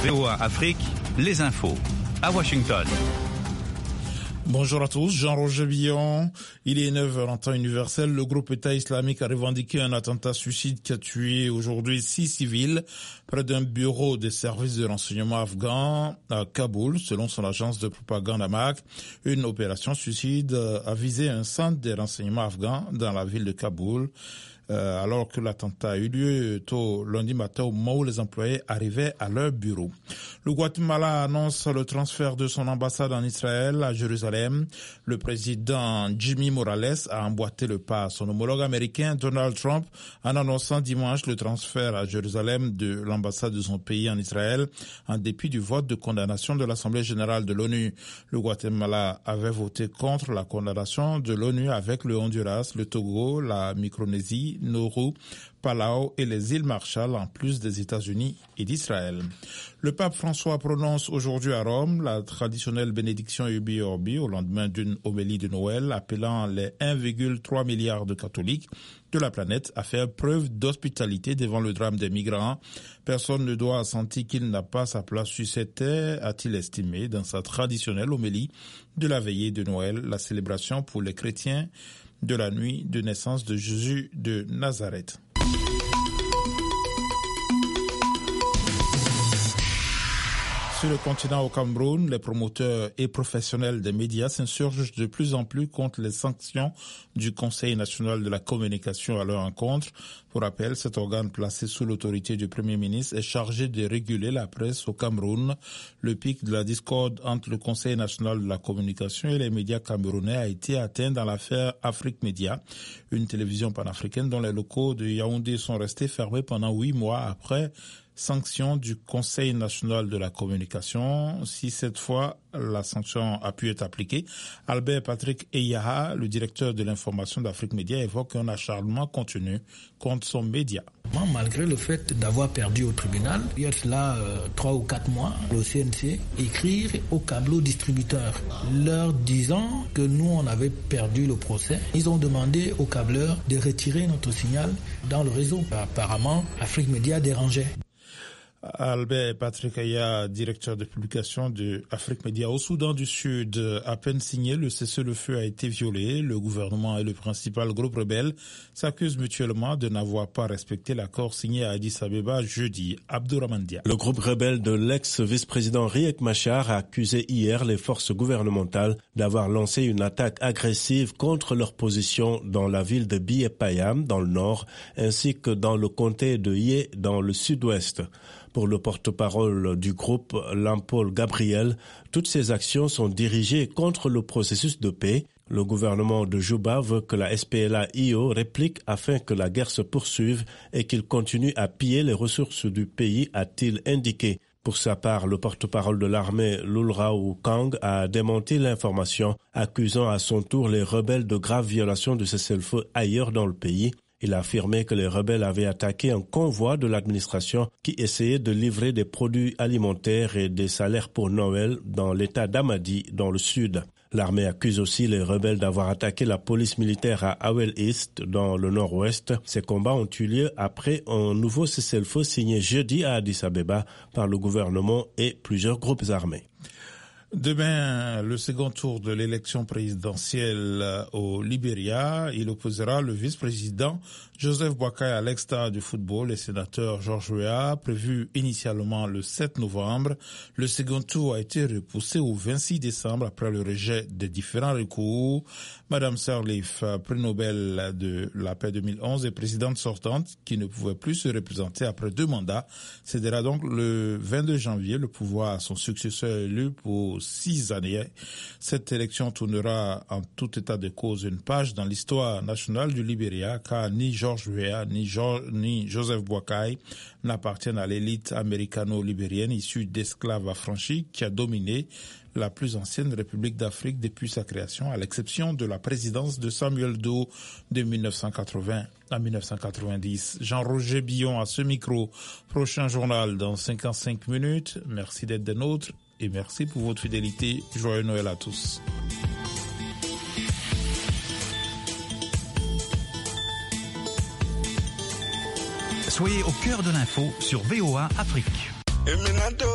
VOA Afrique, les infos. À Washington. Bonjour à tous, Jean-Roger Billon. Il est 9h en temps universel. Le groupe État islamique a revendiqué un attentat suicide qui a tué aujourd'hui 6 civils près d'un bureau des services de renseignement afghans à Kaboul, selon son agence de propagande Amaq. Une opération suicide a visé un centre des renseignements afghans dans la ville de Kaboul. Alors que l'attentat a eu lieu tôt lundi matin au moment où les employés arrivaient à leur bureau. Le Guatemala annonce le transfert de son ambassade en Israël à Jérusalem. Le président Jimmy Morales a emboîté le pas à son homologue américain Donald Trump en annonçant dimanche le transfert à Jérusalem de l'ambassade de son pays en Israël en dépit du vote de condamnation de l'Assemblée générale de l'ONU. Le Guatemala avait voté contre la condamnation de l'ONU avec le Honduras, le Togo, la Micronésie, Nauru, Palau et les îles Marshall, en plus des États-Unis et d'Israël. Le pape François prononce aujourd'hui à Rome la traditionnelle bénédiction Urbi et Orbi au lendemain d'une homélie de Noël, appelant les 1,3 milliard de catholiques de la planète à faire preuve d'hospitalité devant le drame des migrants. Personne ne doit sentir qu'il n'a pas sa place sur cette terre, a-t-il estimé dans sa traditionnelle homélie de la veillée de Noël, la célébration pour les chrétiens de la nuit de naissance de Jésus de Nazareth. Sur le continent au Cameroun, les promoteurs et professionnels des médias s'insurgent de plus en plus contre les sanctions du Conseil national de la communication à leur encontre. Pour rappel, cet organe placé sous l'autorité du Premier ministre est chargé de réguler la presse au Cameroun. Le pic de la discorde entre le Conseil national de la communication et les médias camerounais a été atteint dans l'affaire Afrique Média, une télévision panafricaine dont les locaux de Yaoundé sont restés fermés pendant 8 mois après sanction du Conseil national de la communication. Si cette fois la sanction a pu être appliquée, Albert Patrick Eyaha, le directeur de l'information d'Afrique Média, évoque un acharnement continu contre son média. Malgré le fait d'avoir perdu au tribunal, il y a cela 3 ou 4 mois, le CNC écrire aux câbleaux distributeurs leur disant que nous on avait perdu le procès. Ils ont demandé aux câbleurs de retirer notre signal dans le réseau. Apparemment, Afrique Média dérangeait. Albert Patrick Aya, directeur de publication de Afrique Média au Soudan du Sud. À peine signé, le cessez-le-feu a été violé. Le gouvernement et le principal groupe rebelle s'accusent mutuellement de n'avoir pas respecté l'accord signé à Addis Abeba jeudi. Abdourahmane Dia. Le groupe rebelle de l'ex-vice-président Riek Machar a accusé hier les forces gouvernementales d'avoir lancé une attaque agressive contre leur position dans la ville de Bié-Payam, dans le nord, ainsi que dans le comté de Yé, dans le sud-ouest. Pour le porte-parole du groupe, Lampol Gabriel, toutes ces actions sont dirigées contre le processus de paix. Le gouvernement de Juba veut que la SPLA-IO réplique afin que la guerre se poursuive et qu'il continue à piller les ressources du pays, a-t-il indiqué. Pour sa part, le porte-parole de l'armée, Lulrao Kang, a démenti l'information, accusant à son tour les rebelles de graves violations de cessez-le-feu ailleurs dans le pays. Il a affirmé que les rebelles avaient attaqué un convoi de l'administration qui essayait de livrer des produits alimentaires et des salaires pour Noël dans l'état d'Amadi, dans le sud. L'armée accuse aussi les rebelles d'avoir attaqué la police militaire à Awel East, dans le nord-ouest. Ces combats ont eu lieu après un nouveau cessez-le-feu signé jeudi à Addis Abeba par le gouvernement et plusieurs groupes armés. Demain, le second tour de l'élection présidentielle au Libéria, il opposera le vice-président Joseph Boakai à l'ex-star du football et sénateur George Weah, prévu initialement le 7 novembre. Le second tour a été repoussé au 26 décembre après le rejet des différents recours. Madame Sirleaf, prix Nobel de la paix 2011 et présidente sortante, qui ne pouvait plus se représenter après 2 mandats, cédera donc le 22 janvier le pouvoir à son successeur élu pour 6 années. Cette élection tournera en tout état de cause une page dans l'histoire nationale du Libéria, car ni George Weah ni Joseph Boakai n'appartiennent à l'élite américano-libérienne issue d'esclaves affranchis qui a dominé la plus ancienne république d'Afrique depuis sa création, à l'exception de la présidence de Samuel Doe de 1980 à 1990. Jean-Roger Billon à ce micro. Prochain journal dans 55 minutes. Merci d'être des nôtres et merci pour votre fidélité. Joyeux Noël à tous. Soyez au cœur de l'info sur VOA Afrique.